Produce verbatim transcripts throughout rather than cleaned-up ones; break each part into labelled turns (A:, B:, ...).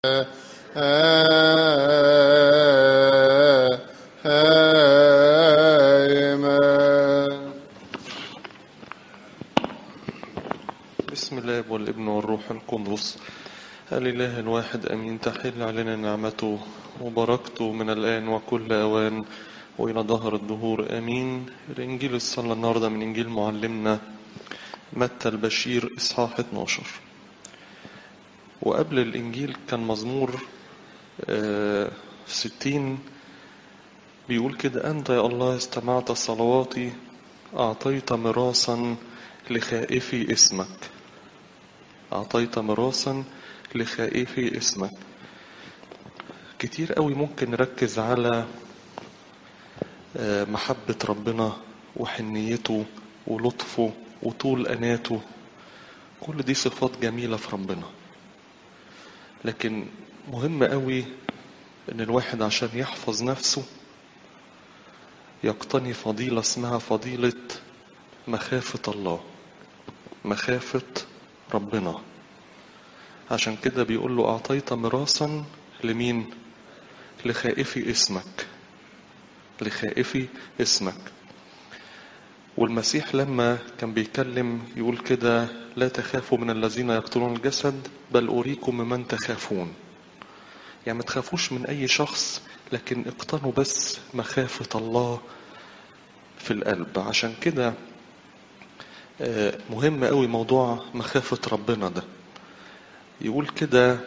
A: بسم الله والابن والروح القدس الإله الواحد أمين. تحل علينا نعمته وبركته من الآن وكل أوان وإلى ظهر الدهور آمين. الإنجيل الصلاة النهاردة من إنجيل معلمنا متى البشير إصحاح اتناشر. وقبل الإنجيل كان مزمور آه ستين بيقول كده: أنت يا الله استمعت صلواتي، أعطيت ميراثا لخائفي اسمك. أعطيت ميراثا لخائفي اسمك. كتير قوي ممكن نركز على محبة ربنا وحنيته ولطفه وطول أناته، كل دي صفات جميلة في ربنا. لكن مهم قوي إن الواحد عشان يحفظ نفسه يقتني فضيلة اسمها فضيلة مخافة الله، مخافة ربنا. عشان كده بيقول له: أعطيت ميراثا لمين؟ لخائفي اسمك، لخائفي اسمك. والمسيح لما كان بيكلم يقول كده: لا تخافوا من الذين يقتلون الجسد بل أريكم ممن تخافون. يعني ما تخافوش من أي شخص، لكن اقتنوا بس مخافة الله في القلب. عشان كده مهم قوي موضوع مخافة ربنا ده. يقول كده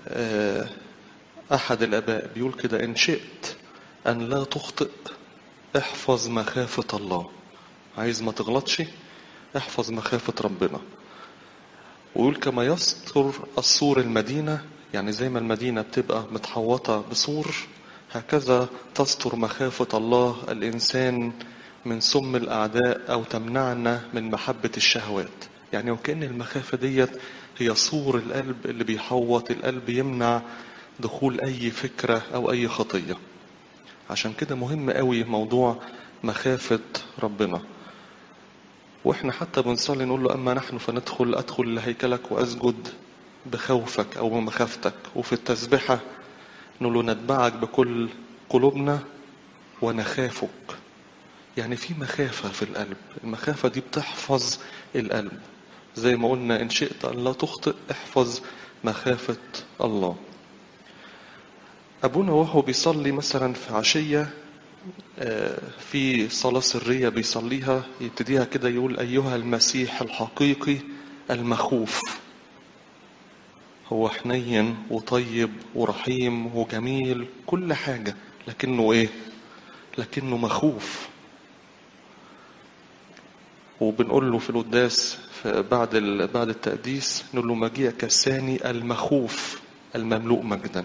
A: أحد الآباء بيقول كده: إن شئت أن لا تخطئ احفظ مخافة الله. عايز ما تغلطش احفظ مخافة ربنا. ويقول: كما يستر السور المدينة، يعني زي ما المدينة بتبقى متحوطة بسور، هكذا تستر مخافة الله الإنسان من سم الأعداء أو تمنعنا من محبة الشهوات. يعني وكأن المخافة ديت هي سور القلب اللي بيحوط القلب، يمنع دخول أي فكرة أو أي خطية. عشان كده مهم قوي موضوع مخافة ربنا. واحنا حتى بنصلي نقول له: أما نحن فندخل أدخل لهيكلك وأسجد بخوفك أو بمخافتك. وفي التسبحة نقول له: نتبعك بكل قلوبنا ونخافك. يعني في مخافة في القلب، المخافة دي بتحفظ القلب. زي ما قلنا: إن شئت أن لا تخطئ احفظ مخافة الله. أبونا وهو بيصلي مثلا في عشية في صلاة سرية بيصليها، يبتديها كده يقول: أيها المسيح الحقيقي المخوف. هو حنين وطيب ورحيم وجميل كل حاجة، لكنه إيه؟ لكنه مخوف. وبنقول له في القداس بعد بعد التقديس نقول له: مجيئك الثاني المخوف المملوء مجدا.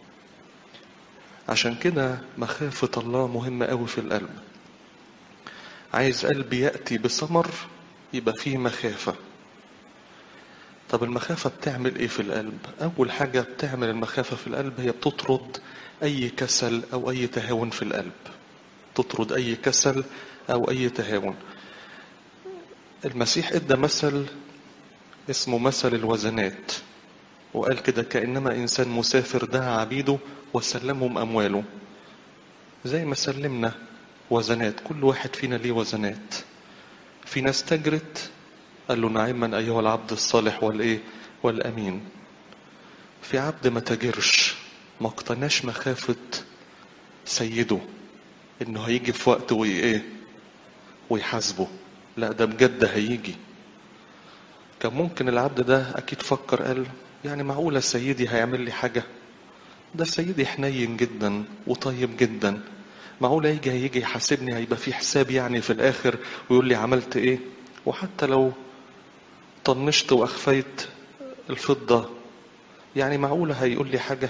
A: عشان كده مخافة الله مهمة قوي في القلب. عايز قلبي يأتي بثمر يبقى فيه مخافة. طب المخافة بتعمل ايه في القلب؟ اول حاجة بتعمل المخافة في القلب هي بتطرد اي كسل او اي تهاون في القلب. تطرد اي كسل او اي تهاون. المسيح ادى مثل اسمه مثل الوزنات، وقال كده: كأنما إنسان مسافر دعا عبيده وسلمهم أمواله. زي ما سلمنا وزنات، كل واحد فينا ليه وزنات. في ناس تجرت، قال له: نعما أيها العبد الصالح والإيه والأمين. في عبد ما تجرش، ما اقتناش مخافة سيده إنه هيجي في وقت وإيه ويحاسبه. لا، ده بجد هيجي. كان ممكن العبد ده أكيد فكر، قال: يعني معقولة سيدي هيعمل لي حاجة؟ ده سيدي حنين جدا وطيب جدا، معقولة يجي هيجي يحاسبني؟ هيبقى في حساب يعني في الآخر ويقول لي عملت إيه؟ وحتى لو طنشت وأخفيت الفضة، يعني معقولة هيقول لي حاجة؟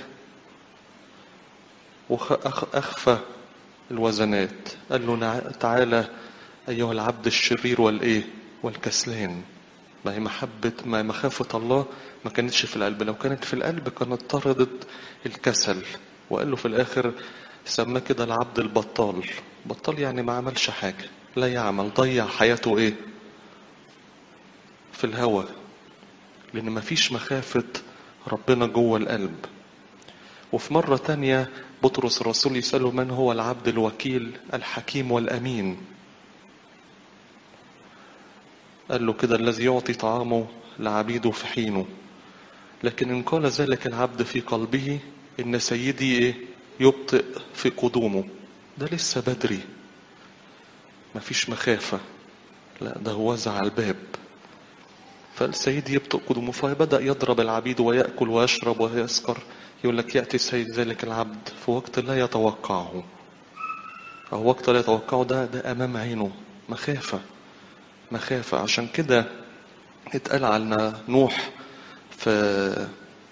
A: وأخفى الوزنات. قال له: تعالى أيها العبد الشرير والإيه والكسلان. ما هي محبة ما مخافة الله ما كانتش في القلب. لو كانت في القلب كانت طردت الكسل. وقال له في الآخر سماه كده العبد البطال. بطال يعني ما عملش حاجة، لا يعمل، ضيع حياته إيه في الهوى، لأن ما فيش مخافة ربنا جوه القلب. وفي مرة تانية بطرس الرسول يسأله من هو العبد الوكيل الحكيم والأمين؟ قال له كده الذي يعطي طعامه لعبيده في حينه. لكن إن قال ذلك العبد في قلبه إن سيدي إيه؟ يبطئ في قدومه، ده لسه بدري، مفيش مخافة، لا ده هو وزع الباب. فالسيد يبطئ قدومه، فبدأ يضرب العبيد ويأكل ويشرب ويسكر. يقول لك يأتي السيد ذلك العبد في وقت لا يتوقعه، أو وقت لا يتوقعه، ده ده أمام عينه، مخافة مخافة. عشان كده اتقال عن نوح في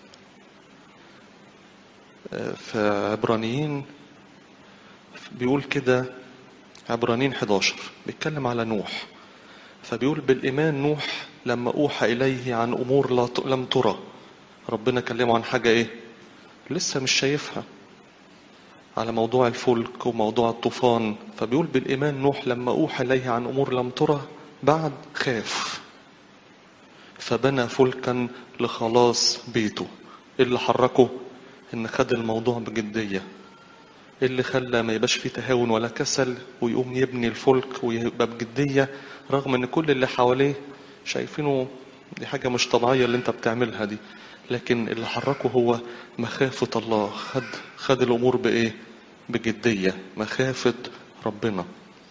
A: في عبرانيين، بيقول كده عبرانيين حداشر بيتكلم على نوح، فبيقول بالإيمان نوح لما أوحى إليه عن أمور لا لم ترى، ربنا كلمه عن حاجة إيه لسه مش شايفها، على موضوع الفلك وموضوع الطوفان. فبيقول بالإيمان نوح لما أوحى إليه عن أمور لم ترى بعد خاف فبنى فلكا لخلاص بيته. إيه اللي حركه؟ إن خد الموضوع بجدية. إيه اللي خلى ما يبقاش فيه تهاون ولا كسل ويقوم يبني الفلك ويبقى بجدية، رغم إن كل اللي حواليه شايفينه دي حاجة مش طبيعية اللي انت بتعملها دي، لكن اللي حركه هو مخافة الله. خد خد الأمور بإيه؟ بجدية، مخافة ربنا.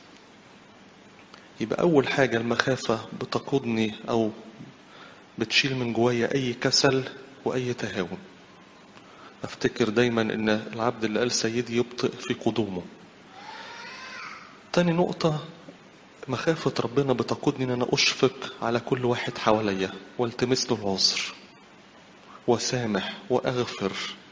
A: يبقى أول حاجة المخافة بتقودني أو بتشيل من جوايا أي كسل وأي تهاون. أفتكر دايما إن العبد اللي قال سيدي يبطئ في قدومه. تاني نقطة، مخافة ربنا بتقودني إن أنا أشفق على كل واحد حواليا والتمس له العذر وسامح وأغفر.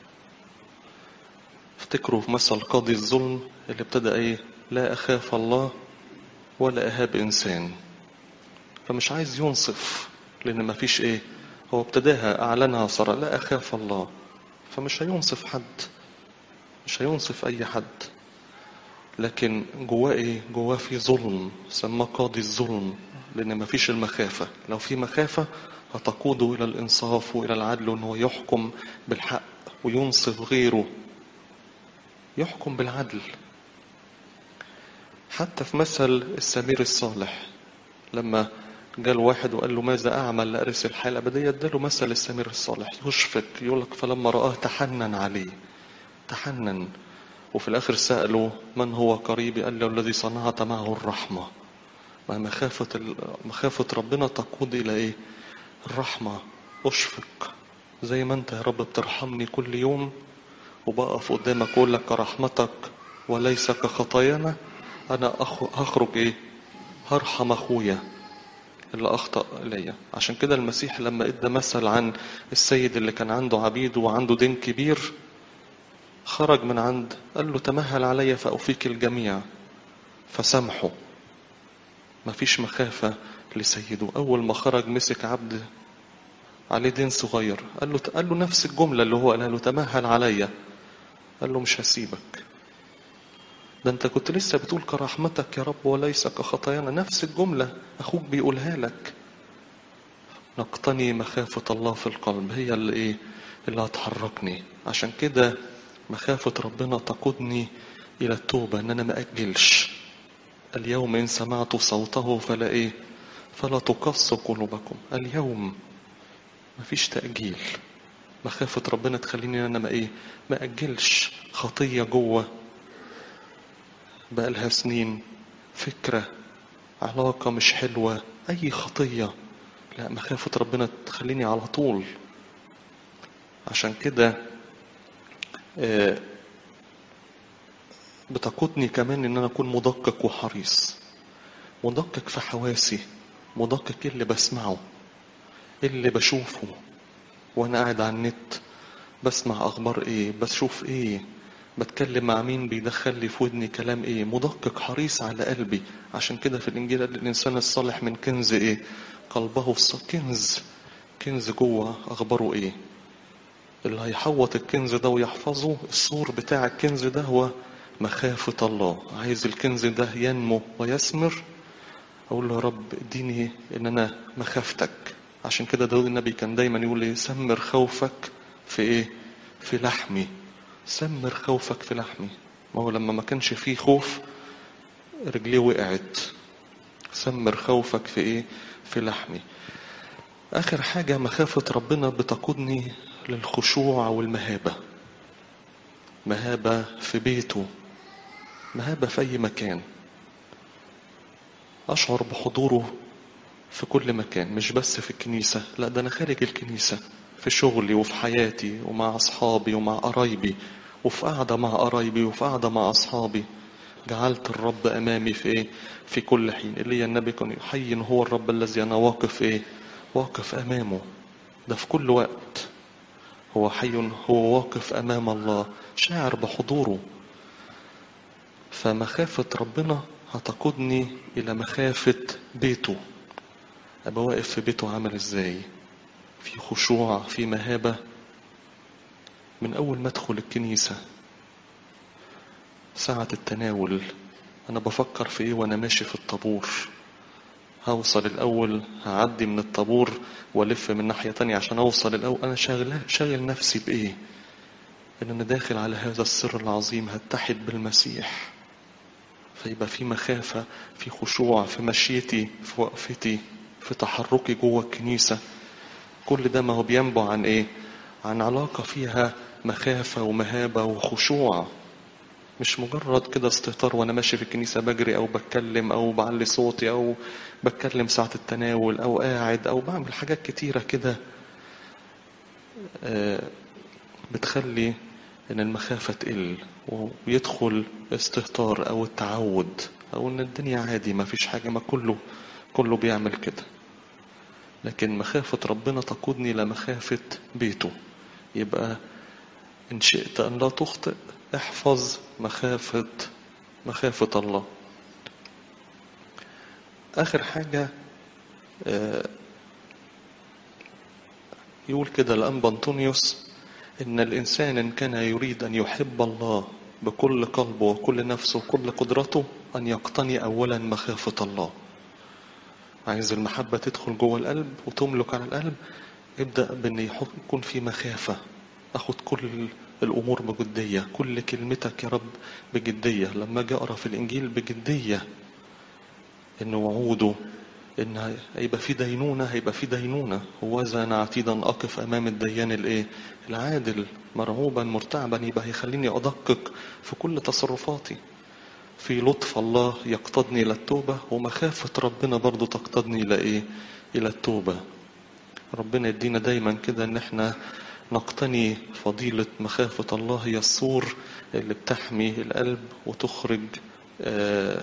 A: افتكروا في مثل قاضي الظلم اللي ابتدأ ايه؟ لا أخاف الله ولا أهاب إنسان. فمش عايز ينصف لأن ما فيش ايه، هو ابتداها أعلنها صرا لا أخاف الله، فمش هينصف حد، مش هينصف أي حد. لكن جواه ايه؟ جواه في ظلم، سماه قاضي الظلم، لأن ما فيش المخافة. لو في مخافة هتقوده إلى الإنصاف وإلى العدل، وأنه يحكم بالحق وينصف غيره، يحكم بالعدل. حتى في مثل السمير الصالح لما جاء واحد وقال له ماذا أعمل لأرث الحياة الأبدية، اداله مثل السمير الصالح يشفق. يقولك فلما رآه تحنن عليه، تحنن. وفي الآخر سأله من هو قريبي؟ قال له الذي صنعت معه الرحمة. ما مخافة مخافة ربنا تقود إلى إيه؟ الرحمة. أشفق زي ما أنت يا رب بترحمني كل يوم وبقف قدامك أقول لك كرحمتك وليس كخطايانا، أنا هخرج إيه؟ هرحم أخويا اللي أخطأ إليا. عشان كده المسيح لما إدى مثل عن السيد اللي كان عنده عبيد وعنده دين كبير، خرج من عند قال له تمهل علي فأوفيك الجميع، فسامحه. مفيش مخافة لسيده. أول ما خرج مسك عبد عليه دين صغير، قال له قال له نفس الجملة اللي هو قالها له تمهل علي، قال له مش هسيبك، ده انت كنت لسه بتقول كرحمتك يا رب وليس كخطايانا. نفس الجملة اخوك بيقولها لك. نقتني مخافة الله في القلب، هي اللي ايه؟ اللي هتحركني. عشان كده مخافة ربنا تقودني الى التوبة، ان انا ما اجلش. اليوم ان سمعت صوته فلا ايه؟ فلا تقص قلوبكم. اليوم مفيش تأجيل. مخافة ربنا تخليني ان انا ما ايه؟ ما اجلش خطية جوه بقالها سنين، فكرة، علاقة مش حلوة، أي خطية. لا، مخافة ربنا تخليني على طول. عشان كده بتقودني كمان إن أنا أكون مدقق وحريص، مدقق في حواسي، مدقق إيه اللي بسمعه، إيه اللي بشوفه وأنا قاعد على النت، بسمع أخبار إيه، بشوف إيه، بتكلم مع مين، بيدخل لي في ودني كلام إيه. مدقق حريص على قلبي. عشان كده في الإنجيل قال الإنسان الصالح من كنز إيه؟ قلبه. كنز كنز جوه أخباره إيه؟ اللي هيحوط الكنز ده ويحفظه، السور بتاع الكنز ده هو مخافة الله. عايز الكنز ده ينمو ويثمر، أقول له يا رب اديني إن أنا مخافتك. عشان كده داود النبي كان دايما يقول لي سمر خوفك في إيه؟ في لحمي. سمر خوفك في لحمي. ما هو لما ما كانش فيه خوف رجليه وقعت. سمر خوفك في ايه؟ في لحمي. اخر حاجة مخافة ربنا بتقودني للخشوع والمهابة. مهابة في بيته، مهابة في اي مكان. اشعر بحضوره في كل مكان، مش بس في الكنيسة، لا ده انا خارج الكنيسة، في شغلي وفي حياتي ومع اصحابي ومع قرايبي، وفي قعدة مع قرايبي وفي قعدة مع اصحابي. جعلت الرب امامي في ايه؟ في كل حين. اللي النبي كان حي هو الرب الذي انا واقف ايه؟ واقف امامه. ده في كل وقت هو حي، هو واقف امام الله، شاعر بحضوره. فمخافة ربنا هتقودني الى مخافة بيته. ابقى واقف في بيته عامل ازاي؟ في خشوع، في مهابة. من اول ما ادخل الكنيسة، ساعة التناول، انا بفكر في ايه وانا ماشي في الطابور؟ هوصل الاول، هعدي من الطابور والف من ناحية تانية عشان اوصل الاول. انا شاغل شاغل نفسي بايه؟ ان انا داخل على هذا السر العظيم، هتحد بالمسيح. فيبقى في مخافة، في خشوع، في مشيتي، في وقفتي، في تحركي جوه الكنيسة. كل ده ما هو بينبع عن ايه؟ عن علاقة فيها مخافة ومهابة وخشوع. مش مجرد كده استهتار وانا ماشي في الكنيسة بجري او بتكلم او بعلي صوتي او بتكلم ساعة التناول او قاعد او بعمل حاجات كتيرة كده بتخلي ان المخافة تقل ويدخل استهتار او التعود او ان الدنيا عادي ما فيش حاجة، ما كله كله بيعمل كده. لكن مخافة ربنا تقودني لمخافة بيته. يبقى إن شئت أن لا تخطئ احفظ مخافة مخافة الله. آخر حاجة يقول كده الأنبا أنطونيوس إن الإنسان إن كان يريد أن يحب الله بكل قلبه وكل نفسه وكل قدرته أن يقتني أولا مخافة الله. عايز المحبة تدخل جوه القلب وتملك على القلب، ابدأ بأن يكون في مخافة. أخد كل الأمور بجدية، كل كلمتك يا رب بجدية. لما أجي أقرأ في الإنجيل بجدية إن وعوده إن هيبقى في دينونة، هيبقى في دينونة. هوذا أنا عتيدا أقف أمام الديان الإيه؟ العادل، مرعوبا مرتعبا. يبقى هيخليني أدقق في كل تصرفاتي. في لطف الله يقتضني إلى التوبة، ومخافة ربنا برضو تقتضني إلى إيه؟ إلى التوبة. ربنا يدينا دايما كده إن إحنا نقتني فضيلة مخافة الله. هي السور اللي بتحمي القلب وتخرج آه